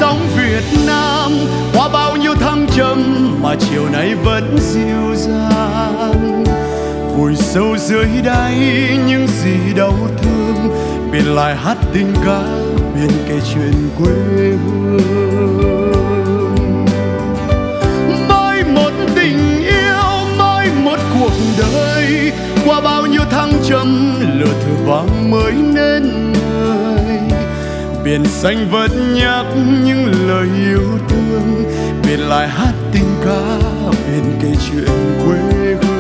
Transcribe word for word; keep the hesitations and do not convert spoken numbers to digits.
sóng Việt Nam. Qua bao nhiêu thăng trầm mà chiều nay vẫn dịu dàng. Vùi sâu dưới đáy những gì đau thương, biển lại hát tình ca, biển kể chuyện quê hương. Mỗi một tình yêu, mỗi một cuộc đời, qua bao nhiêu thăng trầm lửa thử vang mới nên người. Biển xanh vẫn nhắc những lời yêu thương, biển lại hát tình ca, biển kể chuyện quê hương.